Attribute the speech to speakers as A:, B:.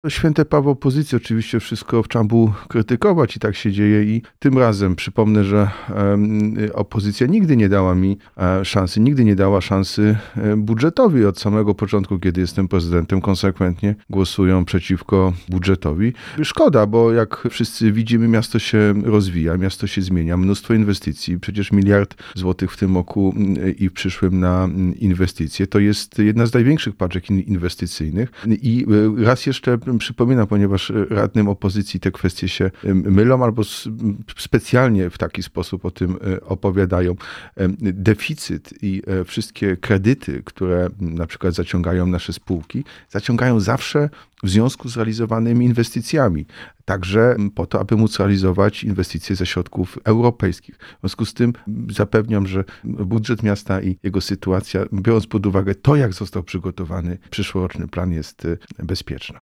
A: To święte prawo opozycji oczywiście wszystko w czambu krytykować i tak się dzieje i tym razem przypomnę, że opozycja nigdy nie dała mi szansy, nigdy nie dała szansy budżetowi od samego początku, kiedy jestem prezydentem, konsekwentnie głosują przeciwko budżetowi. Szkoda, bo jak wszyscy widzimy, miasto się rozwija, miasto się zmienia, mnóstwo inwestycji, przecież 1 miliard złotych w tym roku i w przyszłym na inwestycje. To jest jedna z największych paczek inwestycyjnych i raz jeszcze przypominam, ponieważ radnym opozycji te kwestie się mylą albo specjalnie w taki sposób o tym opowiadają. Deficyt i wszystkie kredyty, które na przykład zaciągają nasze spółki, zaciągają zawsze w związku z realizowanymi inwestycjami. Także po to, aby móc realizować inwestycje ze środków europejskich. W związku z tym zapewniam, że budżet miasta i jego sytuacja, biorąc pod uwagę to, jak został przygotowany, przyszłoroczny plan jest bezpieczny.